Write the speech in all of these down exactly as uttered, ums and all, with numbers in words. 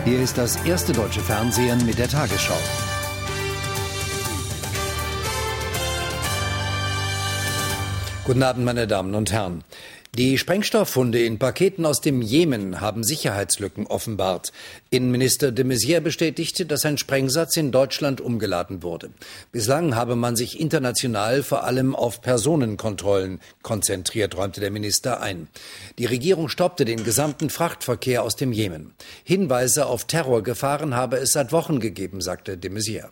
Hier ist das erste deutsche Fernsehen mit der Tagesschau. Guten Abend, meine Damen und Herren. Die Sprengstofffunde in Paketen aus dem Jemen haben Sicherheitslücken offenbart. Innenminister de Maizière bestätigte, dass ein Sprengsatz in Deutschland umgeladen wurde. Bislang habe man sich international vor allem auf Personenkontrollen konzentriert, räumte der Minister ein. Die Regierung stoppte den gesamten Frachtverkehr aus dem Jemen. Hinweise auf Terrorgefahren habe es seit Wochen gegeben, sagte de Maizière.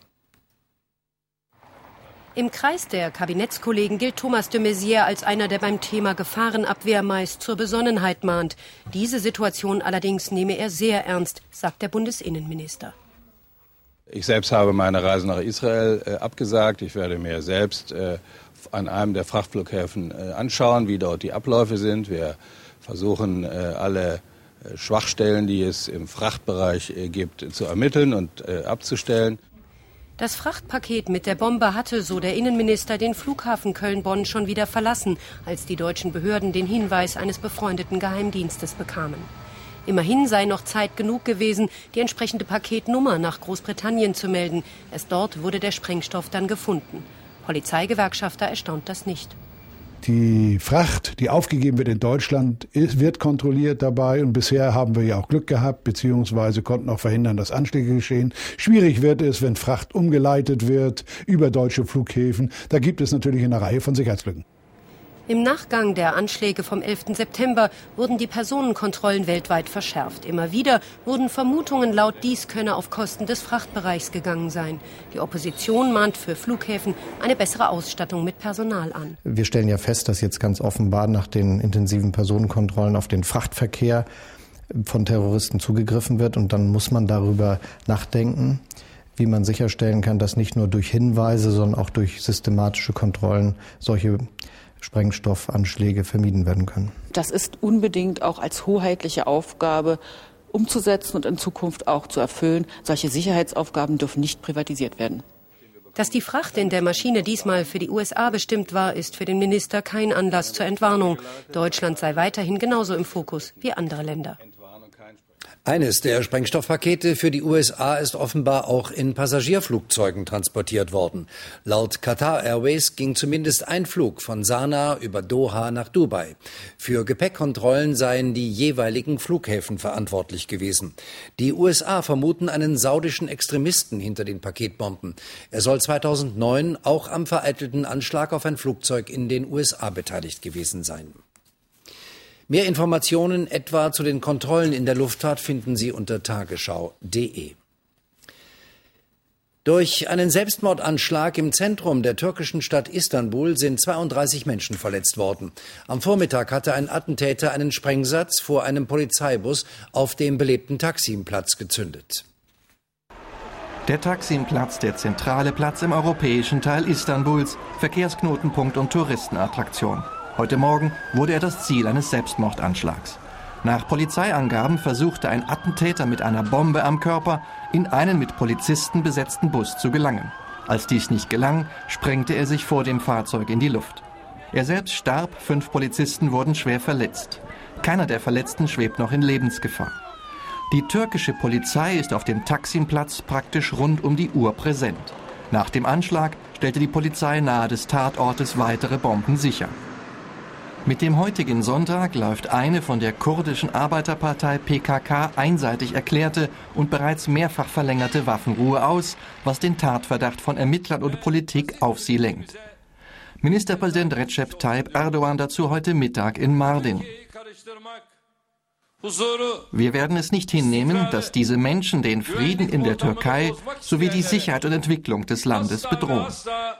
Im Kreis der Kabinettskollegen gilt Thomas de Maizière als einer, der beim Thema Gefahrenabwehr meist zur Besonnenheit mahnt. Diese Situation allerdings nehme er sehr ernst, sagt der Bundesinnenminister. Ich selbst habe meine Reise nach Israel äh, abgesagt. Ich werde mir selbst äh, an einem der Frachtflughäfen äh, anschauen, wie dort die Abläufe sind. Wir versuchen, äh, alle äh, Schwachstellen, die es im Frachtbereich äh, gibt, zu ermitteln und äh, abzustellen. Das Frachtpaket mit der Bombe hatte, so der Innenminister, den Flughafen Köln-Bonn schon wieder verlassen, als die deutschen Behörden den Hinweis eines befreundeten Geheimdienstes bekamen. Immerhin sei noch Zeit genug gewesen, die entsprechende Paketnummer nach Großbritannien zu melden. Erst dort wurde der Sprengstoff dann gefunden. Polizeigewerkschafter erstaunt das nicht. Die Fracht, die aufgegeben wird in Deutschland, ist, wird kontrolliert dabei. Und bisher haben wir ja auch Glück gehabt, beziehungsweise konnten auch verhindern, dass Anschläge geschehen. Schwierig wird es, wenn Fracht umgeleitet wird über deutsche Flughäfen. Da gibt es natürlich eine Reihe von Sicherheitslücken. Im Nachgang der Anschläge vom elften September wurden die Personenkontrollen weltweit verschärft. Immer wieder wurden Vermutungen laut, dies könne auf Kosten des Frachtbereichs gegangen sein. Die Opposition mahnt für Flughäfen eine bessere Ausstattung mit Personal an. Wir stellen ja fest, dass jetzt ganz offenbar nach den intensiven Personenkontrollen auf den Frachtverkehr von Terroristen zugegriffen wird. Und dann muss man darüber nachdenken, wie man sicherstellen kann, dass nicht nur durch Hinweise, sondern auch durch systematische Kontrollen solche Sprengstoffanschläge vermieden werden können. Das ist unbedingt auch als hoheitliche Aufgabe umzusetzen und in Zukunft auch zu erfüllen. Solche Sicherheitsaufgaben dürfen nicht privatisiert werden. Dass die Fracht in der Maschine diesmal für die U S A bestimmt war, ist für den Minister kein Anlass zur Entwarnung. Deutschland sei weiterhin genauso im Fokus wie andere Länder. Eines der Sprengstoffpakete für die U S A ist offenbar auch in Passagierflugzeugen transportiert worden. Laut Qatar Airways ging zumindest ein Flug von Sanaa über Doha nach Dubai. Für Gepäckkontrollen seien die jeweiligen Flughäfen verantwortlich gewesen. Die U S A vermuten einen saudischen Extremisten hinter den Paketbomben. Er soll zweitausendneun auch am vereitelten Anschlag auf ein Flugzeug in den U S A beteiligt gewesen sein. Mehr Informationen etwa zu den Kontrollen in der Luftfahrt finden Sie unter tagesschau punkt de. Durch einen Selbstmordanschlag im Zentrum der türkischen Stadt Istanbul sind zweiunddreißig Menschen verletzt worden. Am Vormittag hatte ein Attentäter einen Sprengsatz vor einem Polizeibus auf dem belebten Taksimplatz gezündet. Der Taksimplatz, der zentrale Platz im europäischen Teil Istanbuls, Verkehrsknotenpunkt und Touristenattraktion. Heute Morgen wurde er das Ziel eines Selbstmordanschlags. Nach Polizeiangaben versuchte ein Attentäter mit einer Bombe am Körper in einen mit Polizisten besetzten Bus zu gelangen. Als dies nicht gelang, sprengte er sich vor dem Fahrzeug in die Luft. Er selbst starb, fünf Polizisten wurden schwer verletzt. Keiner der Verletzten schwebt noch in Lebensgefahr. Die türkische Polizei ist auf dem Taksimplatz praktisch rund um die Uhr präsent. Nach dem Anschlag stellte die Polizei nahe des Tatortes weitere Bomben sicher. Mit dem heutigen Sonntag läuft eine von der kurdischen Arbeiterpartei P K K einseitig erklärte und bereits mehrfach verlängerte Waffenruhe aus, was den Tatverdacht von Ermittlern und Politik auf sie lenkt. Ministerpräsident Recep Tayyip Erdogan dazu heute Mittag in Mardin. Wir werden es nicht hinnehmen, dass diese Menschen den Frieden in der Türkei sowie die Sicherheit und Entwicklung des Landes bedrohen.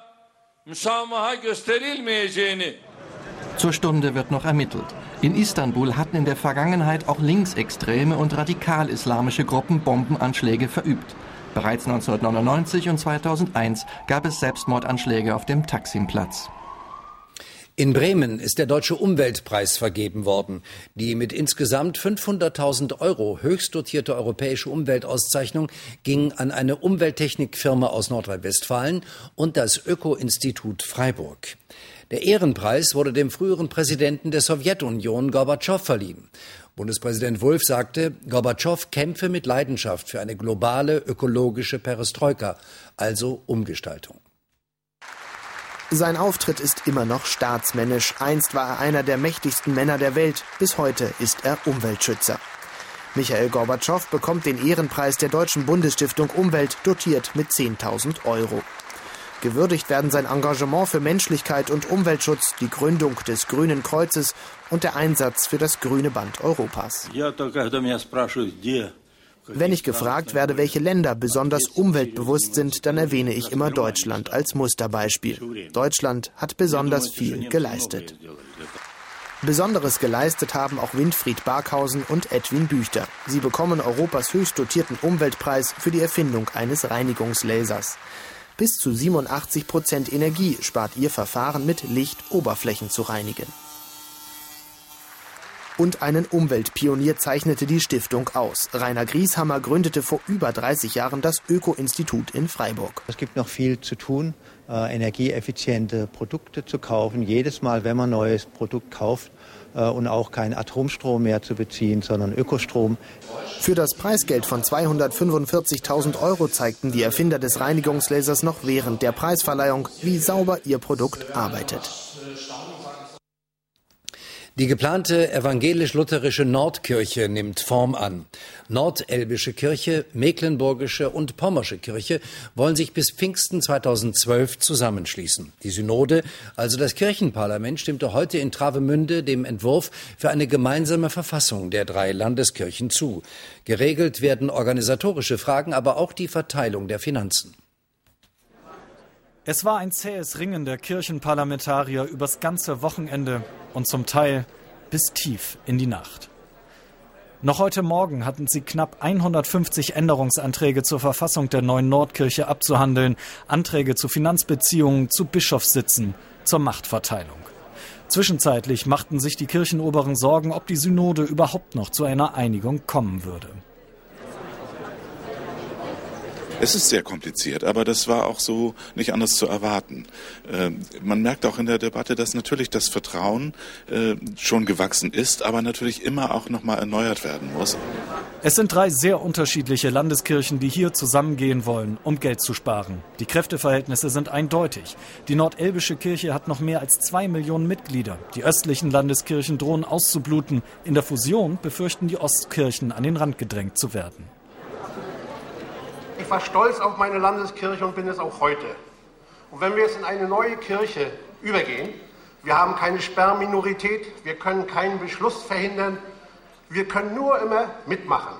Zur Stunde wird noch ermittelt. In Istanbul hatten in der Vergangenheit auch linksextreme und radikal-islamische Gruppen Bombenanschläge verübt. Bereits neunzehnhundertneunundneunzig und zweitausendeins gab es Selbstmordanschläge auf dem Taksimplatz. In Bremen ist der Deutsche Umweltpreis vergeben worden. Die mit insgesamt fünfhunderttausend Euro höchst dotierte europäische Umweltauszeichnung ging an eine Umwelttechnikfirma aus Nordrhein-Westfalen und das Öko-Institut Freiburg. Der Ehrenpreis wurde dem früheren Präsidenten der Sowjetunion, Gorbatschow, verliehen. Bundespräsident Wulff sagte, Gorbatschow kämpfe mit Leidenschaft für eine globale ökologische Perestroika, also Umgestaltung. Sein Auftritt ist immer noch staatsmännisch. Einst war er einer der mächtigsten Männer der Welt. Bis heute ist er Umweltschützer. Michail Gorbatschow bekommt den Ehrenpreis der Deutschen Bundesstiftung Umwelt, dotiert mit zehntausend Euro. Gewürdigt werden sein Engagement für Menschlichkeit und Umweltschutz, die Gründung des Grünen Kreuzes und der Einsatz für das grüne Band Europas. Wenn ich gefragt werde, welche Länder besonders umweltbewusst sind, dann erwähne ich immer Deutschland als Musterbeispiel. Deutschland hat besonders viel geleistet. Besonderes geleistet haben auch Winfried Barkhausen und Edwin Büchter. Sie bekommen Europas höchst dotierten Umweltpreis für die Erfindung eines Reinigungslasers. Bis zu siebenundachtzig Prozent Energie spart ihr Verfahren, mit Licht Oberflächen zu reinigen. Und einen Umweltpionier zeichnete die Stiftung aus. Rainer Grieshammer gründete vor über dreißig Jahren das Öko-Institut in Freiburg. Es gibt noch viel zu tun, äh, energieeffiziente Produkte zu kaufen. Jedes Mal, wenn man ein neues Produkt kauft, äh, und auch keinen Atomstrom mehr zu beziehen, sondern Ökostrom. Für das Preisgeld von zweihundertfünfundvierzigtausend Euro zeigten die Erfinder des Reinigungslasers noch während der Preisverleihung, wie sauber ihr Produkt arbeitet. Die geplante evangelisch-lutherische Nordkirche nimmt Form an. Nordelbische Kirche, Mecklenburgische und Pommersche Kirche wollen sich bis Pfingsten zweitausendzwölf zusammenschließen. Die Synode, also das Kirchenparlament, stimmte heute in Travemünde dem Entwurf für eine gemeinsame Verfassung der drei Landeskirchen zu. Geregelt werden organisatorische Fragen, aber auch die Verteilung der Finanzen. Es war ein zähes Ringen der Kirchenparlamentarier übers ganze Wochenende und zum Teil bis tief in die Nacht. Noch heute Morgen hatten sie knapp hundertfünfzig Änderungsanträge zur Verfassung der neuen Nordkirche abzuhandeln, Anträge zu Finanzbeziehungen, zu Bischofssitzen, zur Machtverteilung. Zwischenzeitlich machten sich die Kirchenoberen Sorgen, ob die Synode überhaupt noch zu einer Einigung kommen würde. Es ist sehr kompliziert, aber das war auch so nicht anders zu erwarten. Äh, man merkt auch in der Debatte, dass natürlich das Vertrauen äh, schon gewachsen ist, aber natürlich immer auch noch mal erneuert werden muss. Es sind drei sehr unterschiedliche Landeskirchen, die hier zusammengehen wollen, um Geld zu sparen. Die Kräfteverhältnisse sind eindeutig. Die Nordelbische Kirche hat noch mehr als zwei Millionen Mitglieder. Die östlichen Landeskirchen drohen auszubluten. In der Fusion befürchten die Ostkirchen, an den Rand gedrängt zu werden. Ich war stolz auf meine Landeskirche und bin es auch heute. Und wenn wir jetzt in eine neue Kirche übergehen, wir haben keine Sperrminorität, wir können keinen Beschluss verhindern, wir können nur immer mitmachen.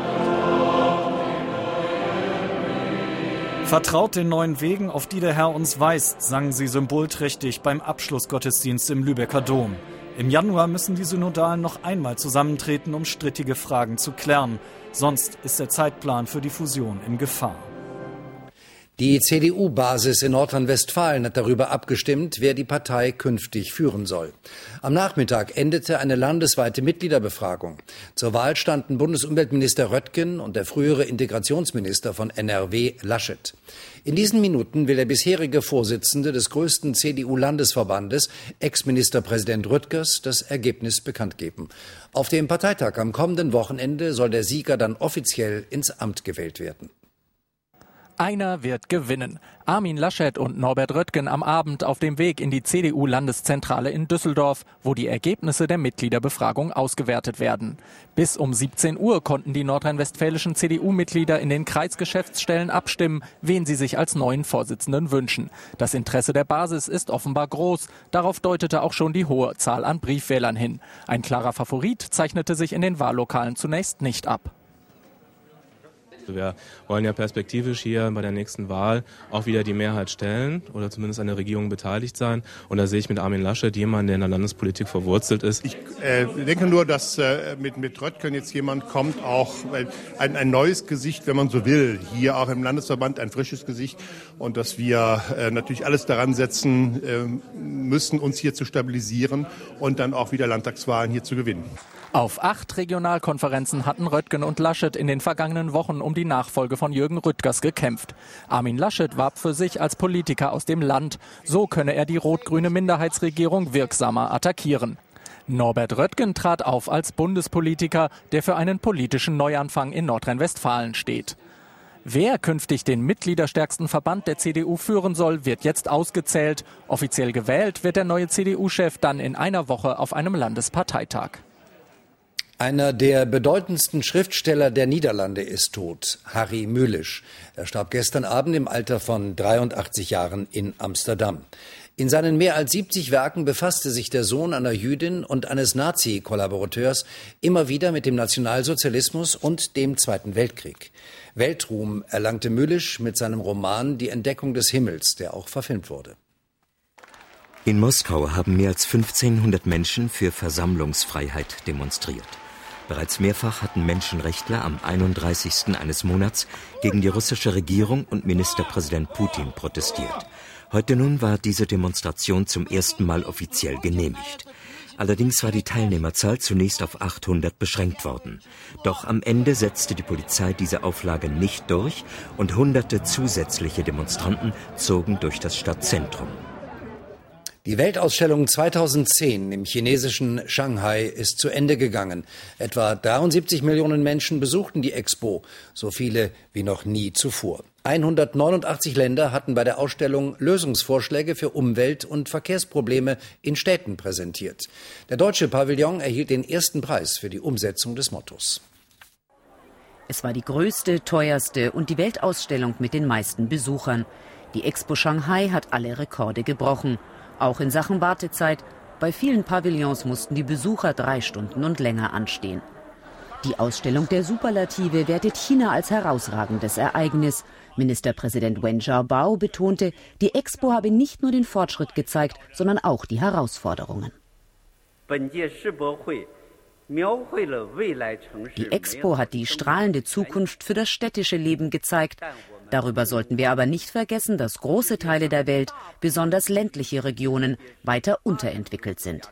Vertraut den neuen Wegen, auf die der Herr uns weist, sangen sie symbolträchtig beim Abschlussgottesdienst im Lübecker Dom. Im Januar müssen die Synodalen noch einmal zusammentreten, um strittige Fragen zu klären. Sonst ist der Zeitplan für die Fusion in Gefahr. Die C D U-Basis in Nordrhein-Westfalen hat darüber abgestimmt, wer die Partei künftig führen soll. Am Nachmittag endete eine landesweite Mitgliederbefragung. Zur Wahl standen Bundesumweltminister Röttgen und der frühere Integrationsminister von N R W Laschet. In diesen Minuten will der bisherige Vorsitzende des größten C D U-Landesverbandes, Ex-Ministerpräsident Rüttgers, das Ergebnis bekannt geben. Auf dem Parteitag am kommenden Wochenende soll der Sieger dann offiziell ins Amt gewählt werden. Einer wird gewinnen. Armin Laschet und Norbert Röttgen am Abend auf dem Weg in die C D U-Landeszentrale in Düsseldorf, wo die Ergebnisse der Mitgliederbefragung ausgewertet werden. Bis um siebzehn Uhr konnten die nordrhein-westfälischen C D U-Mitglieder in den Kreisgeschäftsstellen abstimmen, wen sie sich als neuen Vorsitzenden wünschen. Das Interesse der Basis ist offenbar groß. Darauf deutete auch schon die hohe Zahl an Briefwählern hin. Ein klarer Favorit zeichnete sich in den Wahllokalen zunächst nicht ab. Wir wollen ja perspektivisch hier bei der nächsten Wahl auch wieder die Mehrheit stellen oder zumindest an der Regierung beteiligt sein. Und da sehe ich mit Armin Laschet jemanden, der in der Landespolitik verwurzelt ist. Ich äh, denke nur, dass äh, mit, mit Röttgen jetzt jemand kommt, auch ein, ein neues Gesicht, wenn man so will, hier auch im Landesverband, ein frisches Gesicht. Und dass wir äh, natürlich alles daran setzen äh, müssen, uns hier zu stabilisieren und dann auch wieder Landtagswahlen hier zu gewinnen. Auf acht Regionalkonferenzen hatten Röttgen und Laschet in den vergangenen Wochen um die Nachfolge von Jürgen Rüttgers gekämpft. Armin Laschet warb für sich als Politiker aus dem Land. So könne er die rot-grüne Minderheitsregierung wirksamer attackieren. Norbert Röttgen trat auf als Bundespolitiker, der für einen politischen Neuanfang in Nordrhein-Westfalen steht. Wer künftig den mitgliederstärksten Verband der C D U führen soll, wird jetzt ausgezählt. Offiziell gewählt wird der neue C D U-Chef dann in einer Woche auf einem Landesparteitag. Einer der bedeutendsten Schriftsteller der Niederlande ist tot, Harry Mulisch. Er starb gestern Abend im Alter von dreiundachtzig Jahren in Amsterdam. In seinen mehr als siebzig Werken befasste sich der Sohn einer Jüdin und eines Nazi-Kollaborateurs immer wieder mit dem Nationalsozialismus und dem Zweiten Weltkrieg. Weltruhm erlangte Mulisch mit seinem Roman Die Entdeckung des Himmels, der auch verfilmt wurde. In Moskau haben mehr als fünfzehnhundert Menschen für Versammlungsfreiheit demonstriert. Bereits mehrfach hatten Menschenrechtler am einunddreißigsten eines Monats gegen die russische Regierung und Ministerpräsident Putin protestiert. Heute nun war diese Demonstration zum ersten Mal offiziell genehmigt. Allerdings war die Teilnehmerzahl zunächst auf achthundert beschränkt worden. Doch am Ende setzte die Polizei diese Auflage nicht durch und hunderte zusätzliche Demonstranten zogen durch das Stadtzentrum. Die Weltausstellung zweitausendzehn im chinesischen Shanghai ist zu Ende gegangen. Etwa dreiundsiebzig Millionen Menschen besuchten die Expo, so viele wie noch nie zuvor. hundertneunundachtzig Länder hatten bei der Ausstellung Lösungsvorschläge für Umwelt- und Verkehrsprobleme in Städten präsentiert. Der deutsche Pavillon erhielt den ersten Preis für die Umsetzung des Mottos. Es war die größte, teuerste und die Weltausstellung mit den meisten Besuchern. Die Expo Shanghai hat alle Rekorde gebrochen. Auch in Sachen Wartezeit. Bei vielen Pavillons mussten die Besucher drei Stunden und länger anstehen. Die Ausstellung der Superlative wertet China als herausragendes Ereignis. Ministerpräsident Wen Jiabao betonte, die Expo habe nicht nur den Fortschritt gezeigt, sondern auch die Herausforderungen. Die Expo hat die strahlende Zukunft für das städtische Leben gezeigt. Darüber sollten wir aber nicht vergessen, dass große Teile der Welt, besonders ländliche Regionen, weiter unterentwickelt sind.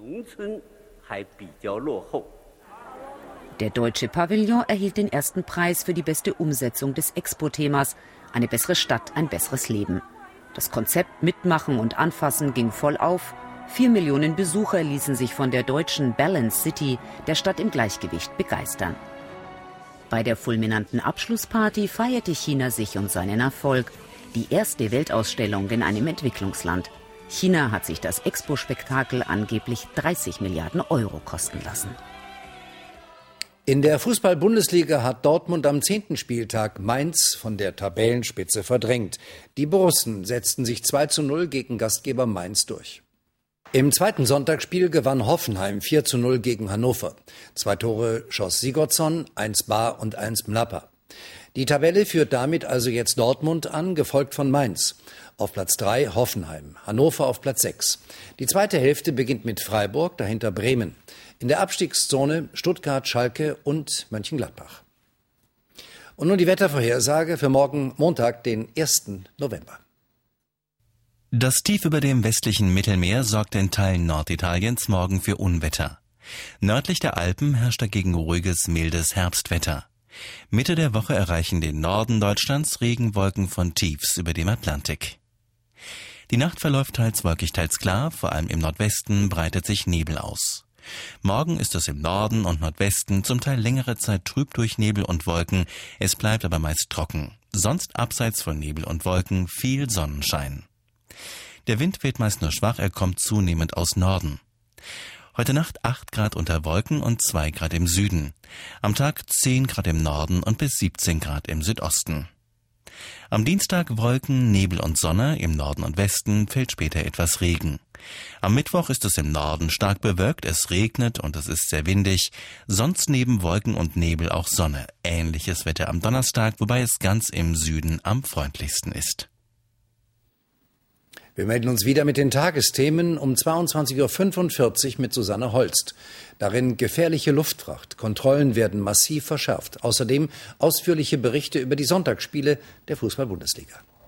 Der deutsche Pavillon erhielt den ersten Preis für die beste Umsetzung des Expo-Themas Eine bessere Stadt, ein besseres Leben. Das Konzept Mitmachen und Anfassen ging voll auf. Vier Millionen Besucher ließen sich von der deutschen Balance City, der Stadt im Gleichgewicht, begeistern. Bei der fulminanten Abschlussparty feierte China sich und seinen Erfolg. Die erste Weltausstellung in einem Entwicklungsland. China hat sich das Expo-Spektakel angeblich dreißig Milliarden Euro kosten lassen. In der Fußball-Bundesliga hat Dortmund am zehnten Spieltag Mainz von der Tabellenspitze verdrängt. Die Borussen setzten sich zwei zu null gegen Gastgeber Mainz durch. Im zweiten Sonntagsspiel gewann Hoffenheim vier zu null gegen Hannover. Zwei Tore schoss Sigurdsson, eins Bar und eins Mnapper. Die Tabelle führt damit also jetzt Dortmund an, gefolgt von Mainz. Auf Platz drei Hoffenheim, Hannover auf Platz sechs. Die zweite Hälfte beginnt mit Freiburg, dahinter Bremen. In der Abstiegszone Stuttgart, Schalke und Mönchengladbach. Und nun die Wettervorhersage für morgen Montag, den ersten November. Das Tief über dem westlichen Mittelmeer sorgt in Teilen Norditaliens morgen für Unwetter. Nördlich der Alpen herrscht dagegen ruhiges, mildes Herbstwetter. Mitte der Woche erreichen den Norden Deutschlands Regenwolken von Tiefs über dem Atlantik. Die Nacht verläuft teils wolkig, teils klar, vor allem im Nordwesten breitet sich Nebel aus. Morgen ist es im Norden und Nordwesten zum Teil längere Zeit trüb durch Nebel und Wolken, es bleibt aber meist trocken. Sonst abseits von Nebel und Wolken viel Sonnenschein. Der Wind weht meist nur schwach, er kommt zunehmend aus Norden. Heute Nacht acht Grad unter Wolken und zwei Grad im Süden. Am Tag zehn Grad im Norden und bis siebzehn Grad im Südosten. Am Dienstag Wolken, Nebel und Sonne, im Norden und Westen fällt später etwas Regen. Am Mittwoch ist es im Norden stark bewölkt, es regnet und es ist sehr windig. Sonst neben Wolken und Nebel auch Sonne. Ähnliches Wetter am Donnerstag, wobei es ganz im Süden am freundlichsten ist. Wir melden uns wieder mit den Tagesthemen um zweiundzwanzig Uhr fünfundvierzig mit Susanne Holst. Darin gefährliche Luftfracht. Kontrollen werden massiv verschärft. Außerdem ausführliche Berichte über die Sonntagsspiele der Fußball-Bundesliga.